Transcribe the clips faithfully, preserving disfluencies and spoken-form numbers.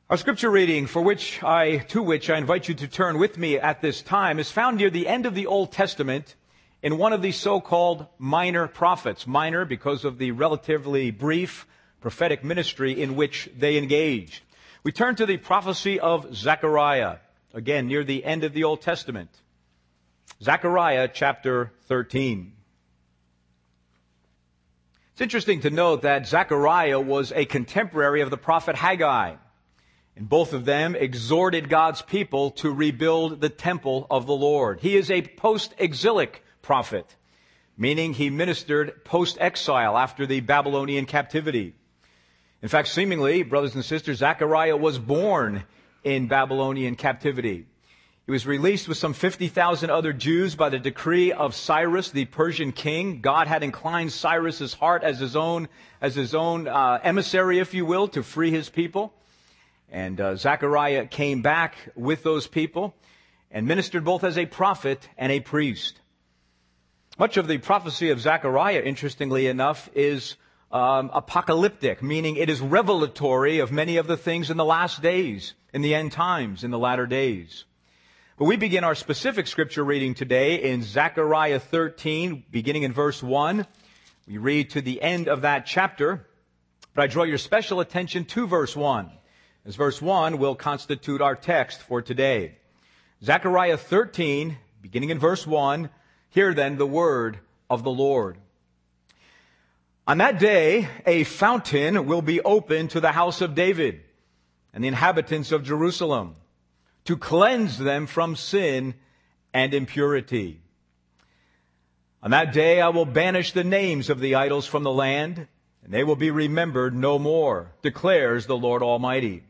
Our scripture reading, for which I, to which I invite you to turn with me at this time, is found near the end of the Old Testament in one of the so-called minor prophets. Minor because of the relatively brief prophetic ministry in which they engaged. We turn to the prophecy of Zechariah, again near the end of the Old Testament. Zechariah chapter thirteen. It's interesting to note that Zechariah was a contemporary of the prophet Haggai. And both of them exhorted God's people to rebuild the temple of the Lord. He is a post-exilic prophet, meaning he ministered post-exile after the Babylonian captivity. In fact, seemingly, brothers and sisters, Zechariah was born in Babylonian captivity. He was released with some fifty thousand other Jews by the decree of Cyrus, the Persian king. God had inclined Cyrus's heart as his own, as his own uh, emissary, if you will, to free his people. And uh, Zechariah came back with those people and ministered both as a prophet and a priest. Much of the prophecy of Zechariah, interestingly enough, is um, apocalyptic, meaning it is revelatory of many of the things in the last days, in the end times, in the latter days. But we begin our specific scripture reading today in Zechariah thirteen, beginning in verse one. We read to the end of that chapter, but I draw your special attention to verse one. As verse one will constitute our text for today. Zechariah thirteen, beginning in verse one, hear then the word of the Lord. On that day, a fountain will be opened to the house of David and the inhabitants of Jerusalem, to cleanse them from sin and impurity. On that day, I will banish the names of the idols from the land, and they will be remembered no more, declares the Lord Almighty.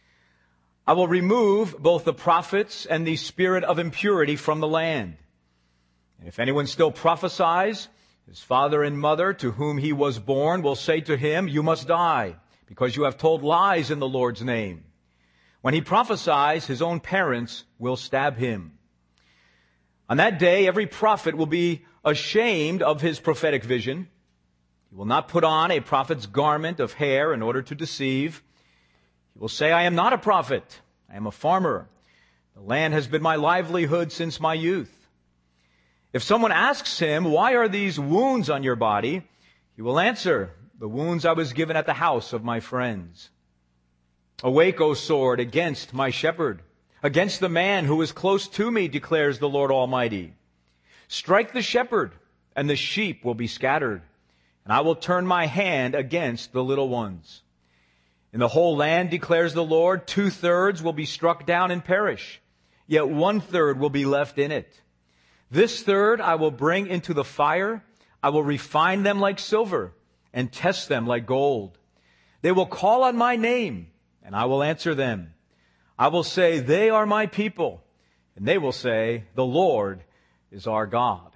I will remove both the prophets and the spirit of impurity from the land. And if anyone still prophesies, his father and mother to whom he was born will say to him, "You must die, because you have told lies in the Lord's name." When he prophesies, his own parents will stab him. On that day, every prophet will be ashamed of his prophetic vision. He will not put on a prophet's garment of hair in order to deceive. He will say, "I am not a prophet. I am a farmer. The land has been my livelihood since my youth." If someone asks him, "Why are these wounds on your body?" he will answer, "The wounds I was given at the house of my friends." Awake, O sword, against my shepherd, against the man who is close to me, declares the Lord Almighty. Strike the shepherd, and the sheep will be scattered, and I will turn my hand against the little ones. In the whole land, declares the Lord, two-thirds will be struck down and perish, yet one-third will be left in it. This third I will bring into the fire. I will refine them like silver and test them like gold. They will call on my name, and I will answer them. I will say, "They are my people," and they will say, "The Lord is our God."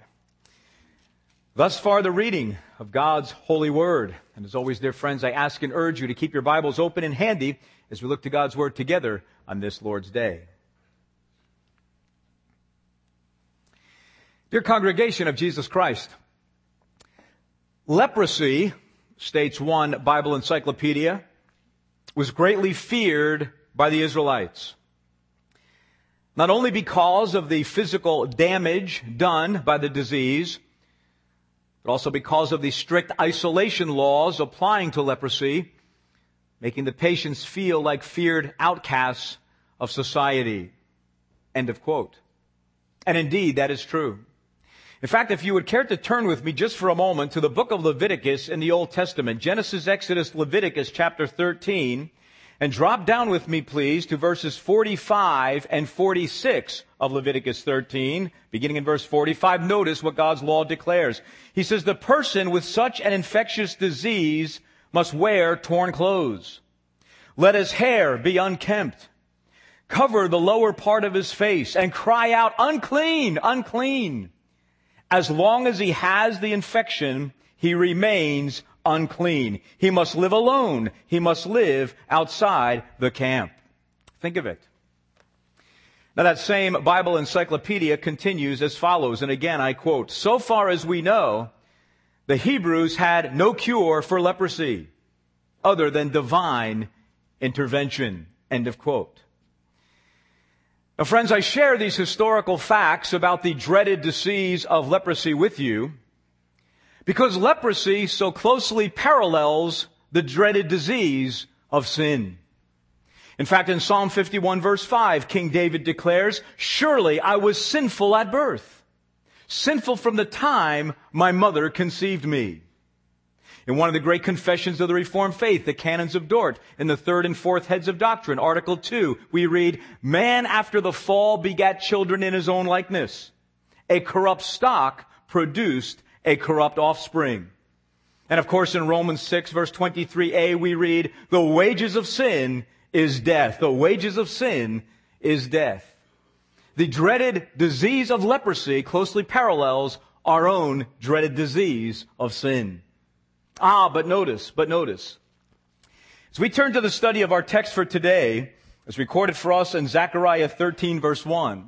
Thus far, the reading of God's holy word. And as always, dear friends, I ask and urge you to keep your Bibles open and handy as we look to God's word together on this Lord's Day. Dear congregation of Jesus Christ, leprosy, states one Bible encyclopedia, was greatly feared by the Israelites. Not only because of the physical damage done by the disease, but also because of the strict isolation laws applying to leprosy, making the patients feel like feared outcasts of society. End of quote. And indeed, that is true. In fact, if you would care to turn with me just for a moment to the book of Leviticus in the Old Testament, Genesis, Exodus, Leviticus chapter thirteen, and drop down with me, please, to verses forty-five and forty-six of Leviticus thirteen. Beginning in verse forty-five, notice what God's law declares. He says, "The person with such an infectious disease must wear torn clothes. Let his hair be unkempt. Cover the lower part of his face and cry out, 'Unclean, unclean.' As long as he has the infection, he remains unclean. He must live alone. He must live outside the camp." Think of it. Now that same Bible encyclopedia continues as follows, and again I quote, "So far as we know, the Hebrews had no cure for leprosy other than divine intervention." End of quote. Now, friends, I share these historical facts about the dreaded disease of leprosy with you because leprosy so closely parallels the dreaded disease of sin. In fact, in Psalm fifty-one verse five, King David declares, "Surely I was sinful at birth, sinful from the time my mother conceived me." In one of the great confessions of the Reformed faith, the Canons of Dort, in the third and fourth heads of doctrine, Article two, we read, "Man after the fall begat children in his own likeness. A corrupt stock produced a corrupt offspring." And of course, in Romans six verse twenty-three a, we read, "The wages of sin is death." The wages of sin is death. The dreaded disease of leprosy closely parallels our own dreaded disease of sin. Ah, but notice, but notice. As we turn to the study of our text for today, as recorded for us in Zechariah thirteen verse one,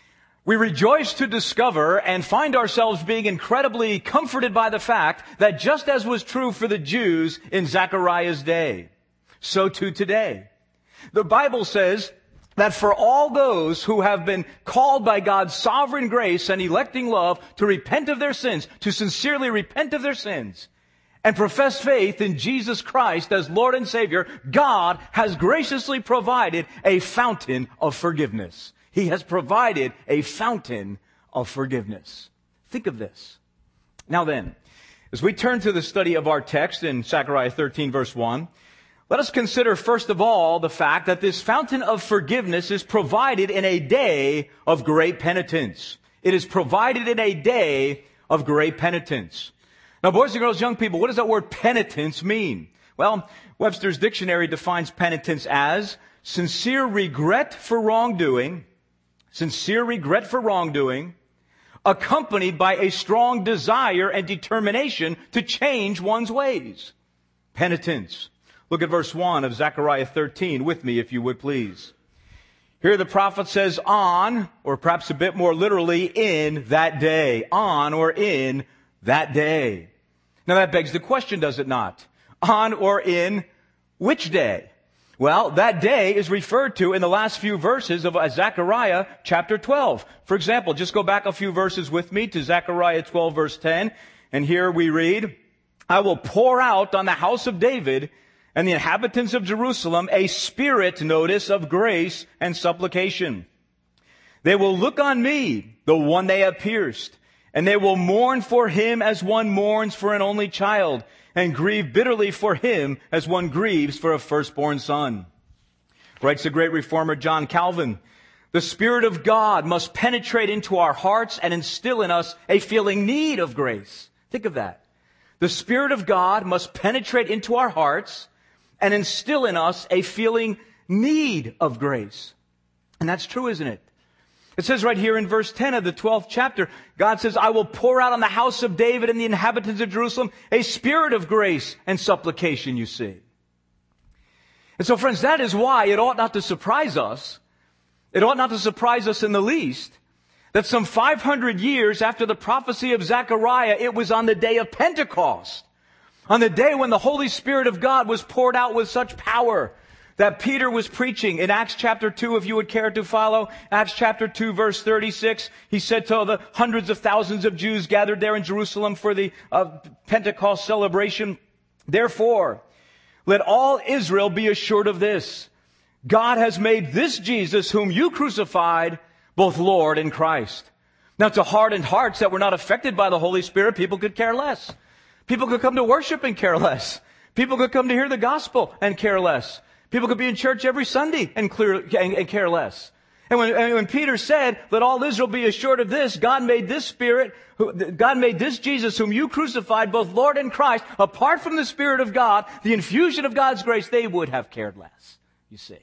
we rejoice to discover and find ourselves being incredibly comforted by the fact that just as was true for the Jews in Zechariah's day, so too today. The Bible says that for all those who have been called by God's sovereign grace and electing love to repent of their sins, to sincerely repent of their sins, and profess faith in Jesus Christ as Lord and Savior, God has graciously provided a fountain of forgiveness. He has provided a fountain of forgiveness. Think of this. Now then, as we turn to the study of our text in Zechariah thirteen verse one, let us consider first of all the fact that this fountain of forgiveness is provided in a day of great penitence. It is provided in a day of great penitence. Now, boys and girls, young people, what does that word penitence mean? Well, Webster's dictionary defines penitence as sincere regret for wrongdoing, sincere regret for wrongdoing, accompanied by a strong desire and determination to change one's ways. Penitence. Look at verse one of Zechariah thirteen with me, if you would please. Here the prophet says, on, or perhaps a bit more literally, in that day. On or in that day. Now that begs the question, does it not? On or in which day? Well, that day is referred to in the last few verses of Zechariah chapter twelve. For example, just go back a few verses with me to Zechariah twelve verse ten. And here we read, "I will pour out on the house of David and the inhabitants of Jerusalem a spirit, notice, of grace and supplication. They will look on me, the one they have pierced, and they will mourn for him as one mourns for an only child, and grieve bitterly for him as one grieves for a firstborn son." Writes the great reformer John Calvin, "The Spirit of God must penetrate into our hearts and instill in us a feeling need of grace." Think of that. The Spirit of God must penetrate into our hearts and instill in us a feeling need of grace. And that's true, isn't it? It says right here in verse ten of the twelfth chapter, God says, "I will pour out on the house of David and the inhabitants of Jerusalem a spirit of grace and supplication," you see. And so, friends, that is why it ought not to surprise us. It ought not to surprise us in the least that some five hundred years after the prophecy of Zechariah, it was on the day of Pentecost, on the day when the Holy Spirit of God was poured out with such power, that Peter was preaching in Acts chapter two, if you would care to follow. Acts chapter two, verse thirty-six. He said to the hundreds of thousands of Jews gathered there in Jerusalem for the uh, Pentecost celebration, "Therefore, let all Israel be assured of this. God has made this Jesus, whom you crucified, both Lord and Christ." Now, to hardened hearts that were not affected by the Holy Spirit, people could care less. People could come to worship and care less. People could come to hear the gospel and care less. People could be in church every Sunday and, clear, and, and care less. And when, and when Peter said, "Let all Israel be assured of this, God made this Spirit, God made this Jesus whom you crucified, both Lord and Christ," apart from the Spirit of God, the infusion of God's grace, they would have cared less, you see.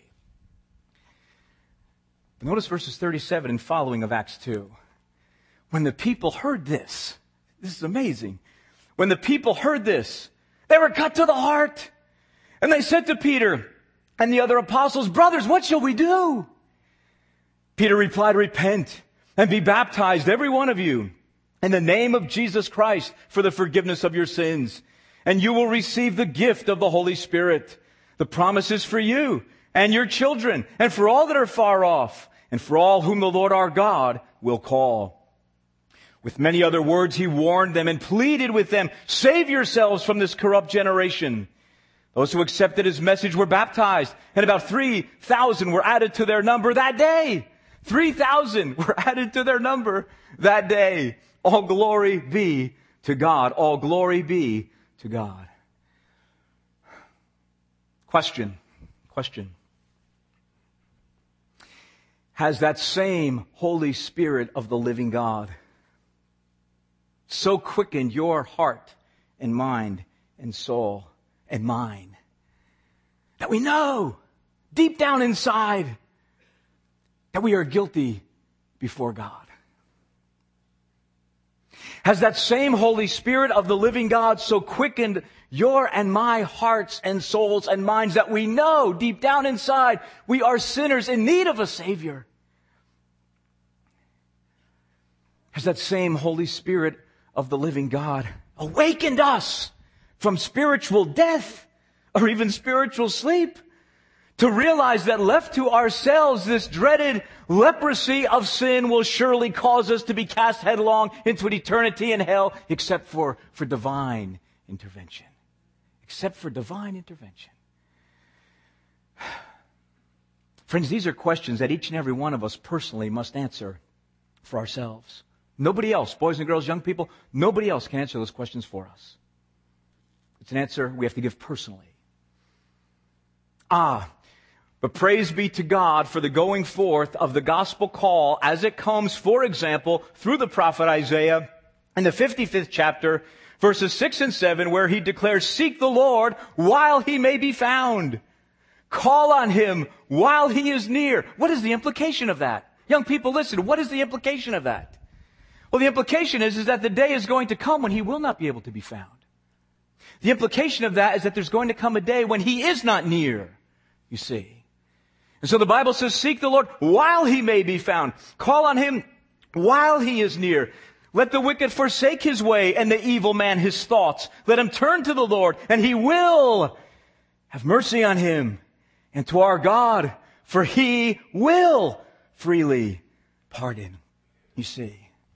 But notice verses thirty-seven and following of Acts two. When the people heard this, this is amazing. When the people heard this, they were cut to the heart. And they said to Peter and the other apostles, "Brothers, what shall we do?" Peter replied, "Repent and be baptized, every one of you, in the name of Jesus Christ for the forgiveness of your sins, and you will receive the gift of the Holy Spirit. The promise is for you and your children, and for all that are far off, and for all whom the Lord our God will call. With many other words he warned them and pleaded with them, save yourselves from this corrupt generation. Those who accepted his message were baptized, and about three thousand were added to their number that day. three thousand were added to their number that day. All glory be to God. All glory be to God. Question. Question. Has that same Holy Spirit of the living God so quickened your heart and mind and soul and mind that we know deep down inside that we are guilty before God? Has that same Holy Spirit of the living God so quickened your and my hearts and souls and minds that we know deep down inside we are sinners in need of a Savior? Has that same Holy Spirit of the living God awakened us from spiritual death or even spiritual sleep to realize that left to ourselves, this dreaded leprosy of sin will surely cause us to be cast headlong into an eternity in hell, except for, for divine intervention. Except for divine intervention. Friends, these are questions that each and every one of us personally must answer for ourselves. Nobody else, boys and girls, young people, nobody else can answer those questions for us. It's an answer we have to give personally. Ah, but praise be to God for the going forth of the gospel call as it comes, for example, through the prophet Isaiah in the fifty-fifth chapter, verses six and seven, where he declares, seek the Lord while he may be found. Call on him while he is near. What is the implication of that? Young people, listen, what is the implication of that? Well, the implication is, is that the day is going to come when he will not be able to be found. The implication of that is that there's going to come a day when he is not near, you see. And so the Bible says, seek the Lord while he may be found. Call on him while he is near. Let the wicked forsake his way and the evil man his thoughts. Let him turn to the Lord and he will have mercy on him and to our God, for he will freely pardon. You see.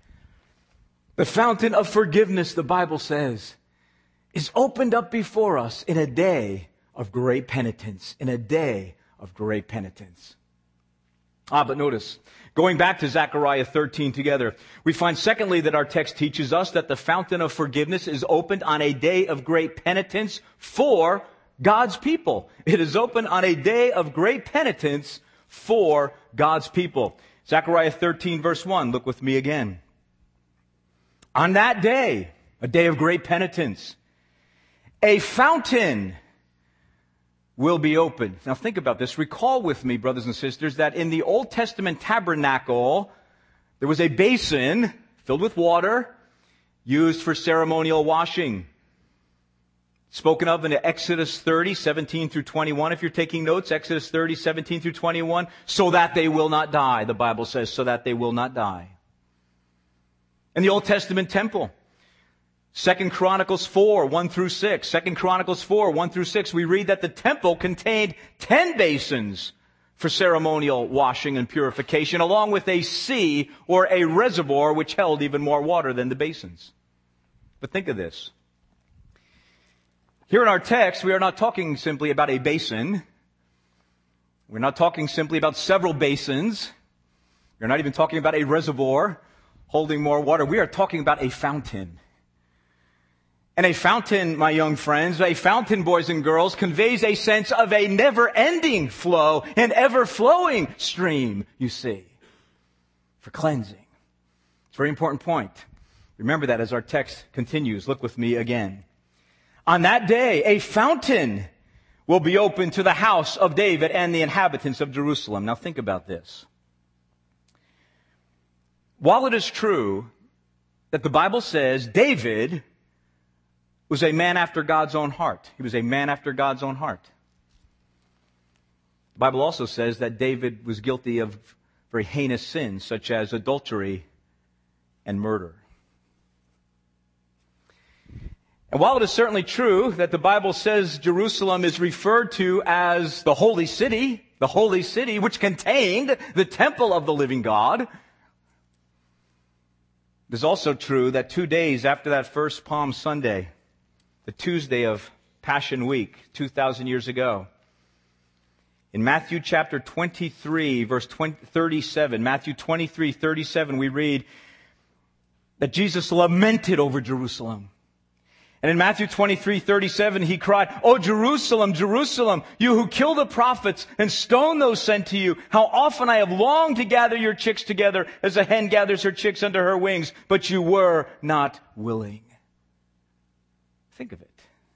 The fountain of forgiveness, the Bible says, is opened up before us in a day of great penitence. In a day of great penitence. Ah, but notice, going back to Zechariah thirteen together, we find secondly that our text teaches us that the fountain of forgiveness is opened on a day of great penitence for God's people. It is opened on a day of great penitence for God's people. Zechariah thirteen verse one, look with me again. On that day, a day of great penitence, a fountain will be opened. Now think about this. Recall with me, brothers and sisters, that in the Old Testament tabernacle, there was a basin filled with water used for ceremonial washing. Spoken of in Exodus thirty, seventeen through twenty-one. If you're taking notes, Exodus thirty, seventeen through twenty-one. So that they will not die, the Bible says, so that they will not die. In the Old Testament temple, Second Chronicles four, one through six. Second Chronicles four, one through six, we read that the temple contained ten basins for ceremonial washing and purification, along with a sea or a reservoir which held even more water than the basins. But think of this. Here in our text, we are not talking simply about a basin. We're not talking simply about several basins. We're not even talking about a reservoir holding more water. We are talking about a fountain. And a fountain, my young friends, a fountain, boys and girls, conveys a sense of a never-ending flow, an ever-flowing stream, you see, for cleansing. It's a very important point. Remember that as our text continues. Look with me again. On that day, a fountain will be opened to the house of David and the inhabitants of Jerusalem. Now think about this. While it is true that the Bible says David was a man after God's own heart. He was a man after God's own heart. The Bible also says that David was guilty of very heinous sins such as adultery and murder. And while it is certainly true that the Bible says Jerusalem is referred to as the holy city, the holy city, which contained the temple of the living God. It is also true that two days after that first Palm Sunday, the Tuesday of Passion Week, two thousand years ago, in Matthew chapter twenty-three, verse thirty-seven, Matthew twenty-three, thirty-seven, we read that Jesus lamented over Jerusalem. And in Matthew twenty-three, thirty-seven, he cried, "O Jerusalem, Jerusalem, you who kill the prophets and stone those sent to you, how often I have longed to gather your chicks together as a hen gathers her chicks under her wings, but you were not willing." Think of it.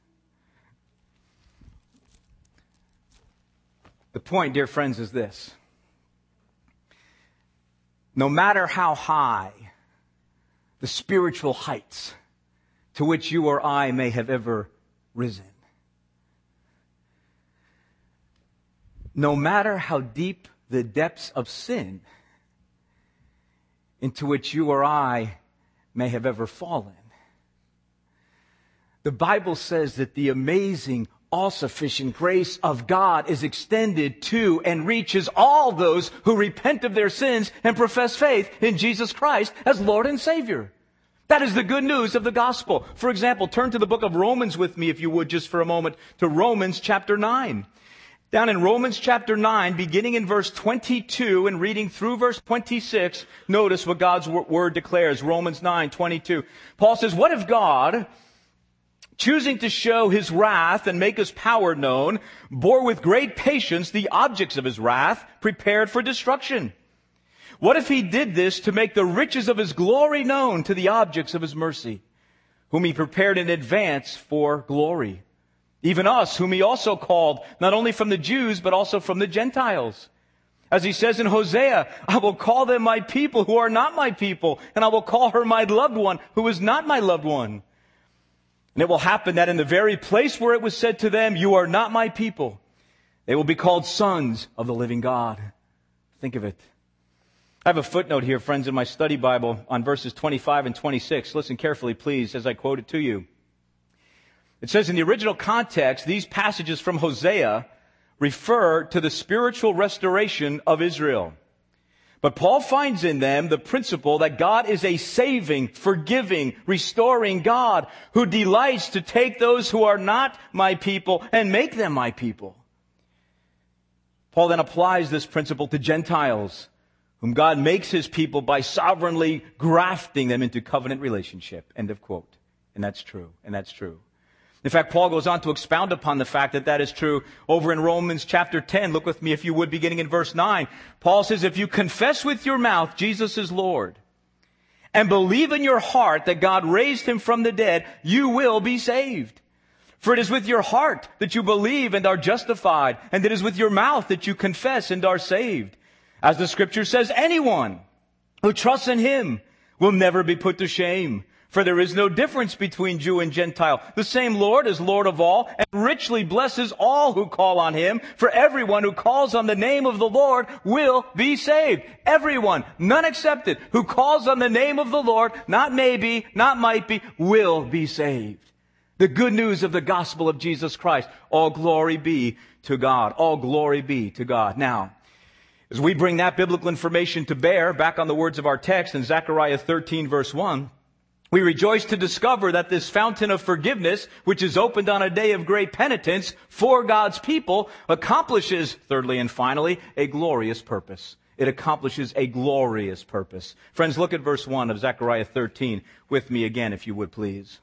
The point, dear friends, is this. No matter how high the spiritual heights to which you or I may have ever risen, no matter how deep the depths of sin into which you or I may have ever fallen, the Bible says that the amazing, all-sufficient grace of God is extended to and reaches all those who repent of their sins and profess faith in Jesus Christ as Lord and Savior. That is the good news of the gospel. For example, turn to the book of Romans with me, if you would, just for a moment, to Romans chapter nine. Down in Romans chapter nine, beginning in verse twenty-two and reading through verse twenty-six, notice what God's word declares. Romans nine, twenty-two. Paul says, "What if God, choosing to show his wrath and make his power known, bore with great patience the objects of his wrath, prepared for destruction? What if he did this to make the riches of his glory known to the objects of his mercy, whom he prepared in advance for glory? Even us, whom he also called, not only from the Jews, but also from the Gentiles. As he says in Hosea, I will call them my people who are not my people, and I will call her my loved one who is not my loved one. And it will happen that in the very place where it was said to them, you are not my people, they will be called sons of the living God." Think of it. I have a footnote here, friends, in my study Bible on verses twenty-five and twenty-six. Listen carefully, please, as I quote it to you. It says, in the original context, these passages from Hosea refer to the spiritual restoration of Israel. But Paul finds in them the principle that God is a saving, forgiving, restoring God who delights to take those who are not my people and make them my people. Paul then applies this principle to Gentiles, whom God makes his people by sovereignly grafting them into covenant relationship. End of quote. And that's true. And that's true. In fact, Paul goes on to expound upon the fact that that is true over in Romans chapter ten. Look with me, if you would, beginning in verse nine. Paul says, "If you confess with your mouth Jesus is Lord and believe in your heart that God raised him from the dead, you will be saved. For it is with your heart that you believe and are justified, and it is with your mouth that you confess and are saved. As the scripture says, anyone who trusts in him will never be put to shame. For there is no difference between Jew and Gentile. The same Lord is Lord of all and richly blesses all who call on him. For everyone who calls on the name of the Lord will be saved." Everyone, none excepted, who calls on the name of the Lord, not maybe, not might be, will be saved. The good news of the gospel of Jesus Christ. All glory be to God. All glory be to God. Now, as we bring that biblical information to bear, back on the words of our text in Zechariah thirteen verse one, we rejoice to discover that this fountain of forgiveness, which is opened on a day of great penitence for God's people, accomplishes, thirdly and finally, a glorious purpose. It accomplishes a glorious purpose. Friends, look at verse one of Zechariah thirteen with me again, if you would please.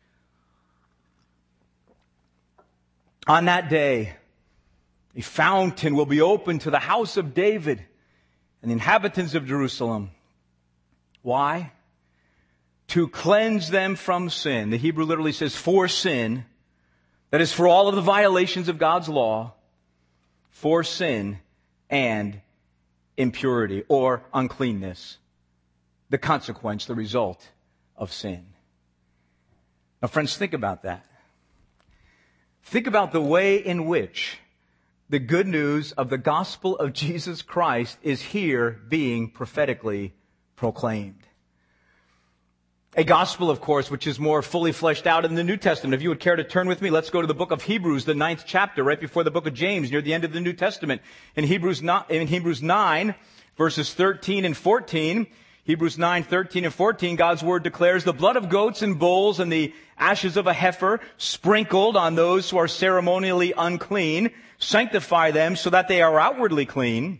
"On that day, a fountain will be opened to the house of David and the inhabitants of Jerusalem." Why? "To cleanse them from sin." The Hebrew literally says for sin. That is for all of the violations of God's law. For sin and impurity or uncleanness. The consequence, the result of sin. Now friends, think about that. Think about the way in which the good news of the gospel of Jesus Christ is here being prophetically proclaimed. A gospel, of course, which is more fully fleshed out in the New Testament. If you would care to turn with me, let's go to the book of Hebrews, the ninth chapter, right before the book of James, near the end of the New Testament. In Hebrews, in Hebrews nine, verses thirteen and fourteen, Hebrews nine, thirteen and fourteen, God's word declares, the blood of goats and bulls and the ashes of a heifer sprinkled on those who are ceremonially unclean, sanctify them so that they are outwardly clean.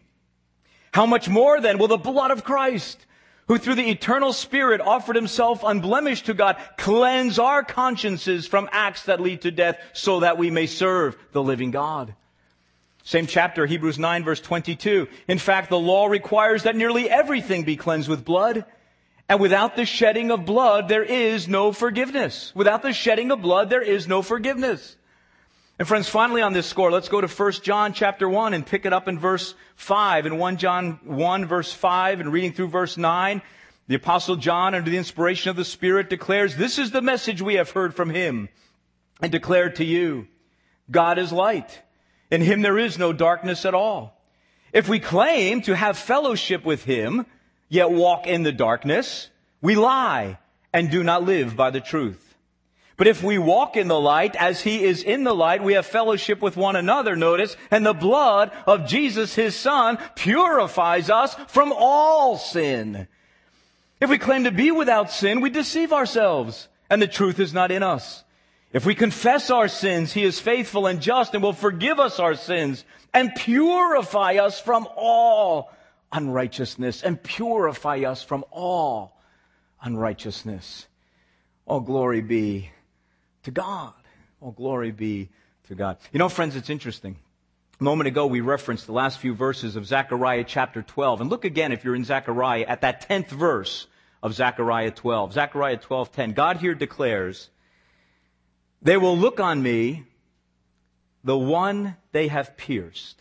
How much more then will the blood of Christ, who through the eternal Spirit offered himself unblemished to God, cleanse our consciences from acts that lead to death so that we may serve the living God. Same chapter, Hebrews nine, verse twenty-two. In fact, the law requires that nearly everything be cleansed with blood. And without the shedding of blood, there is no forgiveness. Without the shedding of blood, there is no forgiveness. And friends, finally on this score, let's go to First John chapter one and pick it up in verse five. In First John one, verse five, and reading through verse nine, the Apostle John, under the inspiration of the Spirit, declares, this is the message we have heard from him and declared to you. God is light. In him there is no darkness at all. If we claim to have fellowship with him, yet walk in the darkness, we lie and do not live by the truth. But if we walk in the light as he is in the light, we have fellowship with one another, notice, and the blood of Jesus, his Son, purifies us from all sin. If we claim to be without sin, we deceive ourselves, and the truth is not in us. If we confess our sins, he is faithful and just and will forgive us our sins and purify us from all unrighteousness, and purify us from all unrighteousness. All glory be to God. All glory be to God. You know, friends, it's interesting. A moment ago, we referenced the last few verses of Zechariah chapter twelve. And look again, if you're in Zechariah, at that tenth verse of Zechariah twelve. Zechariah twelve ten. God here declares, they will look on me, the one they have pierced.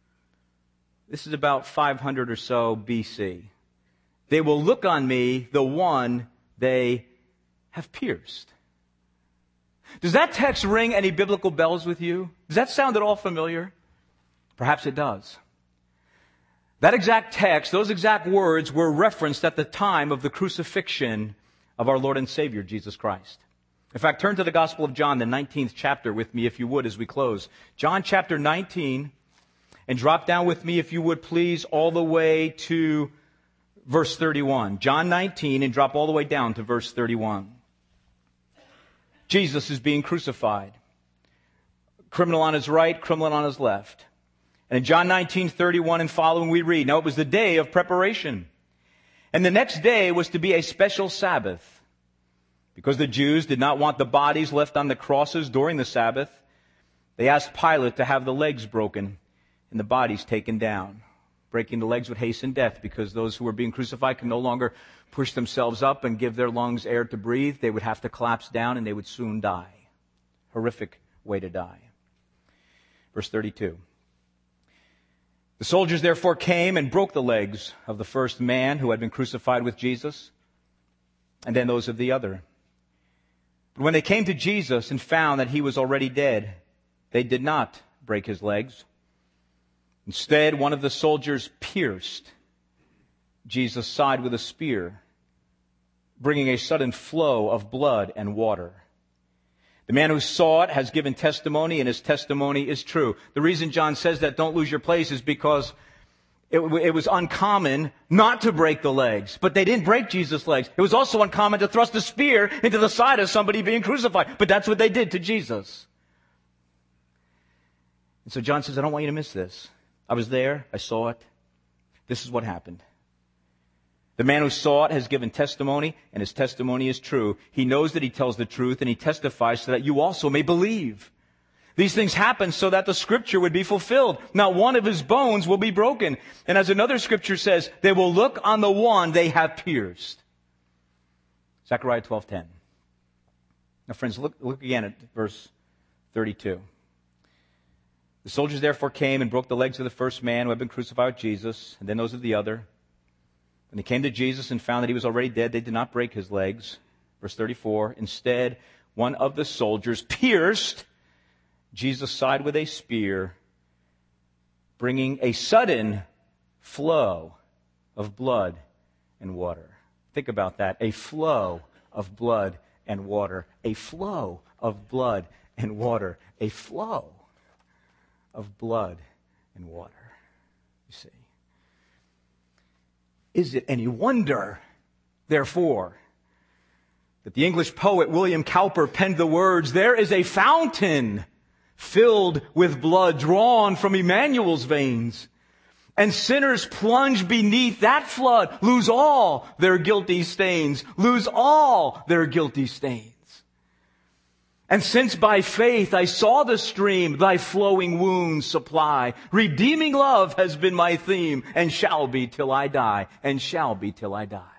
This is about five hundred or so B C. They will look on me, the one they have pierced. Does that text ring any biblical bells with you? Does that sound at all familiar? Perhaps it does. That exact text, those exact words were referenced at the time of the crucifixion of our Lord and Savior, Jesus Christ. In fact, turn to the Gospel of John, the nineteenth chapter with me, if you would, as we close. John chapter nineteen, and drop down with me, if you would, please, all the way to verse thirty-one. John nineteen, and drop all the way down to verse thirty-one. Jesus is being crucified. Criminal on his right, criminal on his left. And in John nineteen, thirty-one and following we read, now it was the day of preparation. And the next day was to be a special Sabbath. Because the Jews did not want the bodies left on the crosses during the Sabbath, they asked Pilate to have the legs broken and the bodies taken down. Breaking the legs would hasten death because those who were being crucified could no longer push themselves up and give their lungs air to breathe. They would have to collapse down and they would soon die. Horrific way to die. Verse thirty-two. The soldiers therefore came and broke the legs of the first man who had been crucified with Jesus, and then those of the other. But when they came to Jesus and found that he was already dead, they did not break his legs. Instead, one of the soldiers pierced Jesus' side with a spear, bringing a sudden flow of blood and water. The man who saw it has given testimony, and his testimony is true. The reason John says that, don't lose your place, is because it, it was uncommon not to break the legs. But they didn't break Jesus' legs. It was also uncommon to thrust a spear into the side of somebody being crucified. But that's what they did to Jesus. And so John says, I don't want you to miss this. I was there. I saw it. This is what happened. The man who saw it has given testimony, and his testimony is true. He knows that he tells the truth, and he testifies so that you also may believe. These things happen so that the scripture would be fulfilled. Not one of his bones will be broken. And as another scripture says, they will look on the one they have pierced. Zechariah twelve ten. Now friends, look, look again at verse thirty-two. The soldiers therefore came and broke the legs of the first man who had been crucified with Jesus, and then those of the other. When they came to Jesus and found that he was already dead, they did not break his legs. Verse thirty-four, instead, one of the soldiers pierced Jesus' side with a spear, bringing a sudden flow of blood and water. Think about that. A flow of blood and water. A flow of blood and water. A flow of blood and water. You see. Is it any wonder, therefore, that the English poet William Cowper penned the words, "There is a fountain filled with blood drawn from Emmanuel's veins, and sinners plunge beneath that flood, lose all their guilty stains, lose all their guilty stains. And since by faith I saw the stream, thy flowing wounds supply, redeeming love has been my theme, and shall be till I die, and shall be till I die."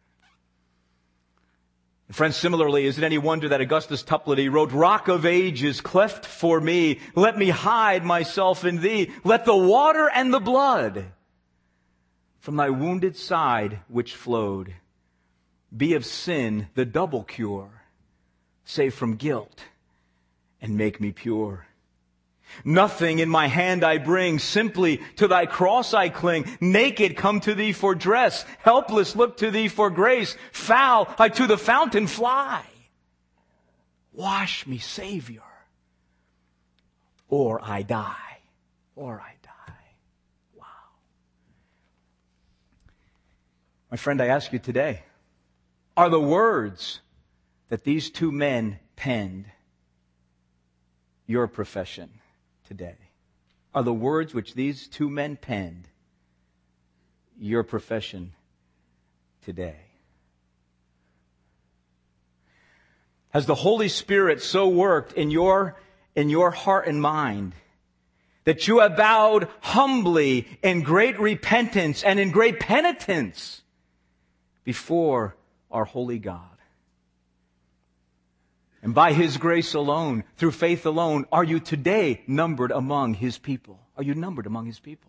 Friends, similarly, is it any wonder that Augustus Toplady wrote, "Rock of ages, cleft for me, let me hide myself in thee. Let the water and the blood from thy wounded side which flowed be of sin the double cure, save from guilt, and make me pure. Nothing in my hand I bring, simply to thy cross I cling. Naked come to thee for dress, helpless look to thee for grace. Foul I to the fountain fly. Wash me, Savior, or I die, or I die." Wow. My friend, I ask you today, are the words that these two men penned your profession today? Are the words which these two men penned your profession today? Has the Holy Spirit so worked in your, in your heart and mind that you have bowed humbly in great repentance and in great penitence before our holy God? And by His grace alone, through faith alone, are you today numbered among His people? Are you numbered among His people?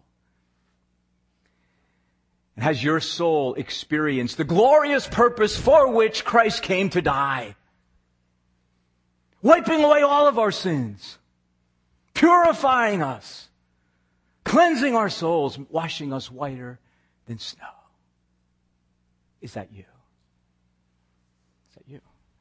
And has your soul experienced the glorious purpose for which Christ came to die? Wiping away all of our sins, purifying us, cleansing our souls, washing us whiter than snow. Is that you? Is that you?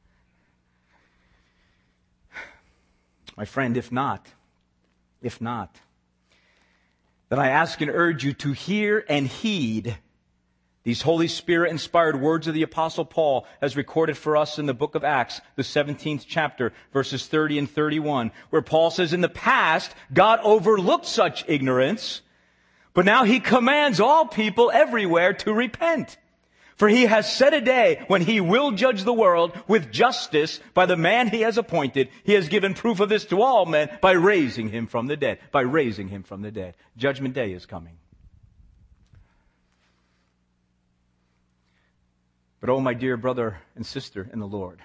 My friend, if not, if not, then I ask and urge you to hear and heed these Holy Spirit-inspired words of the Apostle Paul as recorded for us in the book of Acts, the seventeenth chapter, verses thirty and thirty-one, where Paul says, "In the past, God overlooked such ignorance, but now He commands all people everywhere to repent. For He has set a day when He will judge the world with justice by the man He has appointed. He has given proof of this to all men by raising Him from the dead." By raising Him from the dead. Judgment day is coming. But oh, my dear brother and sister in the Lord,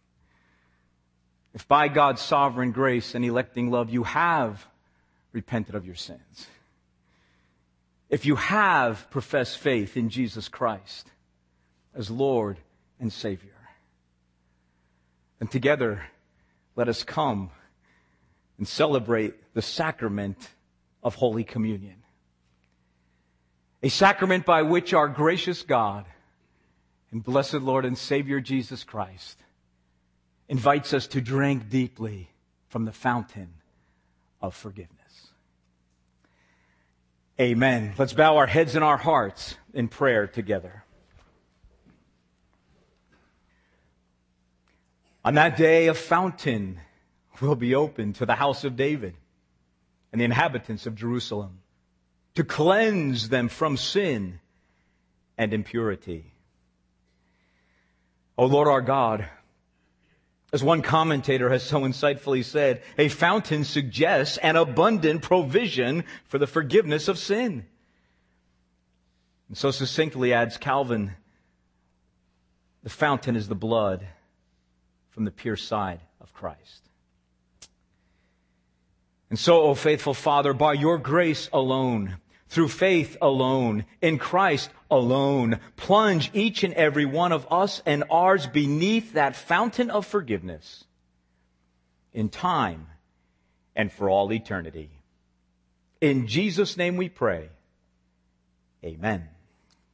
if by God's sovereign grace and electing love you have repented of your sins, if you have professed faith in Jesus Christ as Lord and Savior, and together let us come and celebrate the sacrament of Holy Communion. A sacrament by which our gracious God and blessed Lord and Savior Jesus Christ invites us to drink deeply from the fountain of forgiveness. Amen. Let's bow our heads and our hearts in prayer together. On that day, a fountain will be opened to the house of David and the inhabitants of Jerusalem to cleanse them from sin and impurity. O Lord our God, as one commentator has so insightfully said, a fountain suggests an abundant provision for the forgiveness of sin. And so succinctly adds Calvin, the fountain is the blood from the pure side of Christ. And so, O faithful Father, by your grace alone, through faith alone, in Christ alone, plunge each and every one of us and ours beneath that fountain of forgiveness in time and for all eternity. In Jesus' name we pray. Amen.